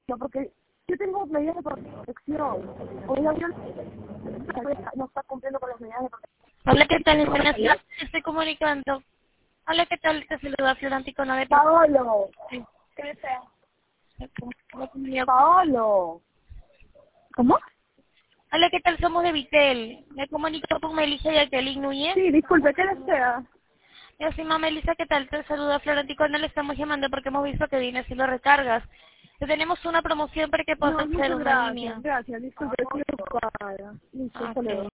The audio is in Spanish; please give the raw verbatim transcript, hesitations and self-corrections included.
no, porque yo tengo medidas de protección. Oiga, yo no está cumpliendo con las medidas de protección. Hola, ¿qué tal? Buenas tardes, estoy comunicando. Hola, ¿qué tal? Te saluda Floranticona de... Paolo. Sí. ¿Qué desea? Hola, Paolo. ¿Cómo? ¿qué tal? Somos de Vitel. Me comunico con Melissa Jacqueline Núñez. Sí, disculpe, ¿qué desea? Yo soy mamá Melissa, ¿qué tal? Te saluda Floranticona. Le estamos llamando porque hemos visto que viene haciendo recargas. Te tenemos una promoción para que puedas No, hacer muchas una gracias, línea. gracias, disculpe, estoy ocupada. Listo, hasta luego. Ok.